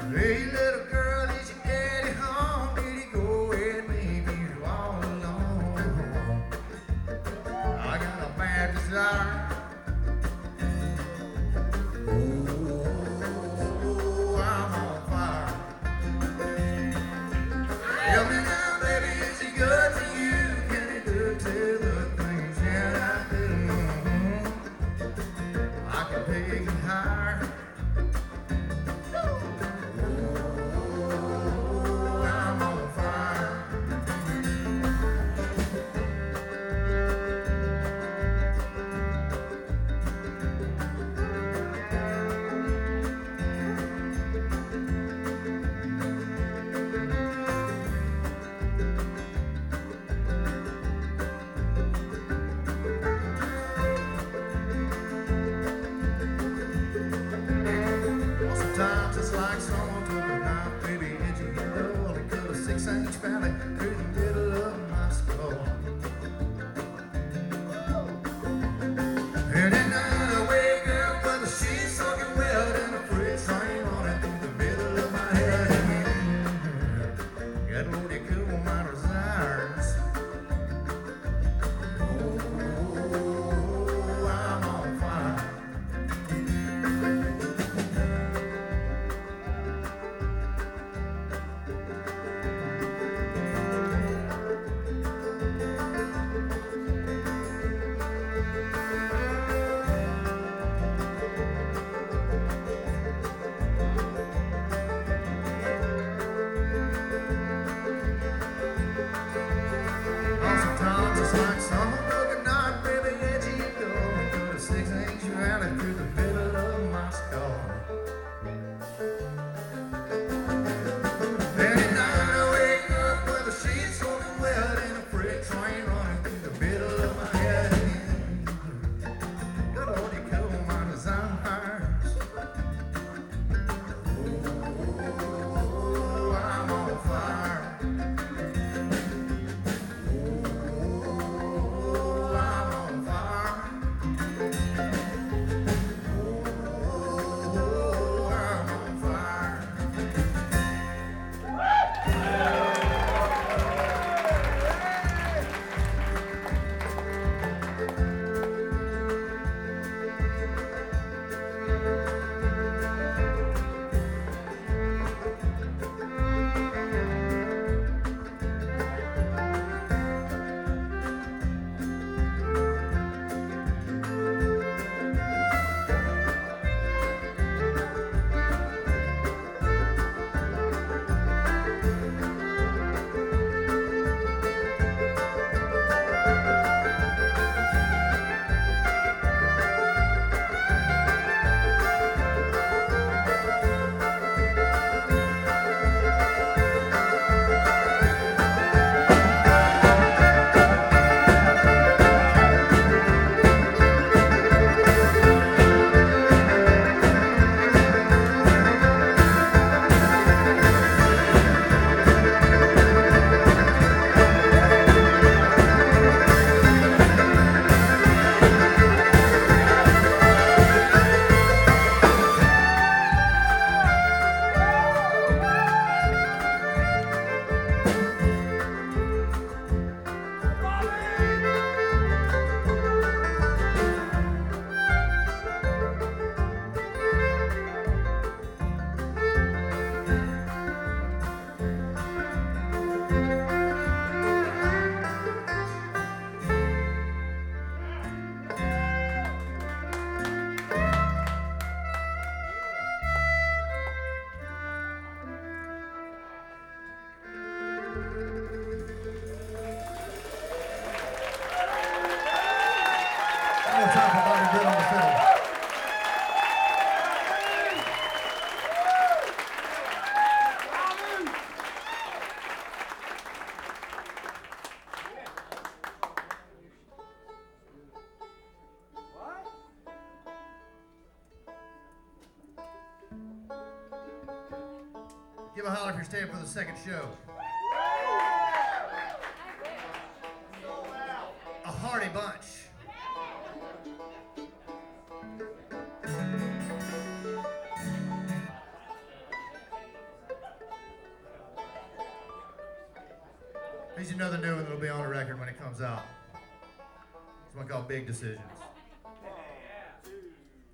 Hey, little girl, is your daddy home? Did he go and leave you all alone? I got a bad desire. Oh, I'm on fire. Tell me now, baby, is he good to you? Can he do to the things that I do? I can take it higher. I'm on fire. Sometimes it's like someone took a knife, baby, edgy and dull, and cut a 6-inch valley through the middle of my skull. And at night I wake up with the sheets soaking wet and a freight train running through the middle of my head. Got Lord, you cool my desires. Oh, I'm on fire. Sometimes it's like someone took a knife, baby, edgy and dull, and cut a 6-inch valley through the middle of my skull. And at night I wake up with the sheets soaking wet and a freight train running through the middle of my head. Good Lord, you cool my desires. Oh, I'm on fire. I'm on fire. Oh, I'm on fire. One more time for Bobby Good on the fiddle. Give a holler if you're staying for the second show. A hearty bunch. Here's another new one that'll be on the record when it comes out. It's one called Big Decisions.